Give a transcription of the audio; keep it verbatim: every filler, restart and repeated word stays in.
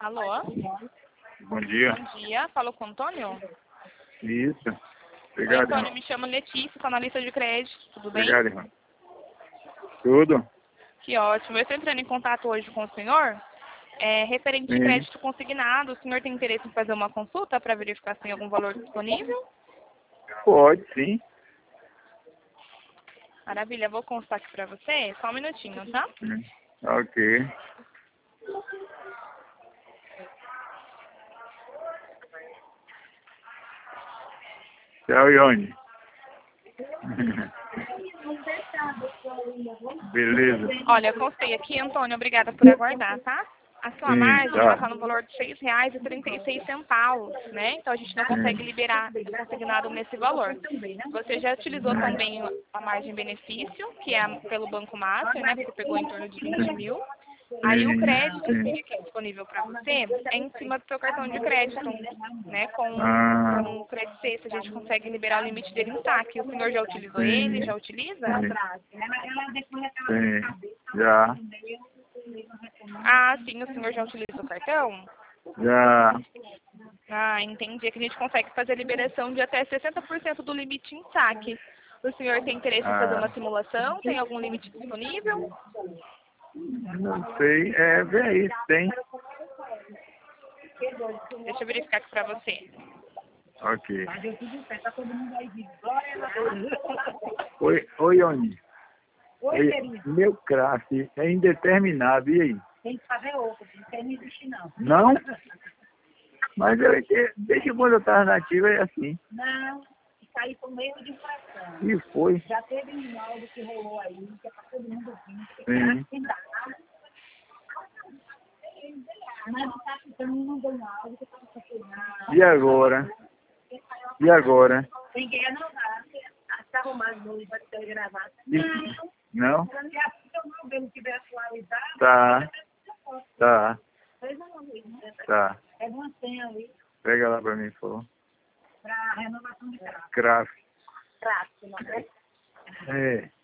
Alô? Bom dia. Bom dia. Falou com o Antônio? Isso. Oi, Obrigado, Antônio, irmão. me chamo Letícia, estou na lista de crédito. Tudo bem? Obrigado, irmão. Tudo? Que ótimo. Eu estou entrando em contato hoje com o senhor. É, referente de Sim. crédito consignado, o senhor tem interesse em fazer uma consulta para verificar se tem algum valor disponível? Pode, sim. Maravilha, vou consultar aqui para você. Só um minutinho, tá? Hum, Ok. Tchau, Ione. Beleza. Olha, eu constei aqui, Antônio, obrigada por aguardar, tá? A sua Sim, margem tá. está no valor de seis reais e trinta e seis centavos, né? Então a gente não consegue liberar consignado nesse valor. Você já utilizou também a margem benefício, que é pelo Banco Master, né? Você pegou em torno de vinte mil. Aí o Sim, crédito que sim. fica disponível para você é em cima do seu cartão de crédito, né? Com, Ah, com o Credit Safe, a gente consegue liberar o limite dele em saque. O senhor já utilizou ele? sim. Já utiliza? Sim. Sim. Já. Ah, sim, o senhor já utiliza o cartão? Já. Ah, entendi. É que a gente consegue fazer a liberação de até sessenta por cento do limite em saque. O senhor tem interesse em fazer uma Ah, simulação? Tem algum limite disponível? não sei. É, vê aí, se tem. Deixa eu verificar aqui para você. Ok. Oi, oi, Ione. Oi, querido. Meu craft é indeterminado, e aí? Tem que fazer outro, não tem nem existe não. Não? Mas eu, eu- desde quando eu estava nativa é assim. Não, isso aí foi um erro de infração. E foi. Já teve um áudio que rolou aí, que é para todo mundo vir, que Sim. tem que dar. Mas não tá ficando, não deu um áudio, que tá funcionando. E agora? E agora? Ninguém não dá, está arrumado novo, vai ter gravado. E- Não, Não? porque assim que eu não vejo que tiver atualizado, Tá. Tá. pois não, né? Tá. É uma senha ali Pega lá pra mim, por favor. para renovação de craft. Craft. Craft, não é? É.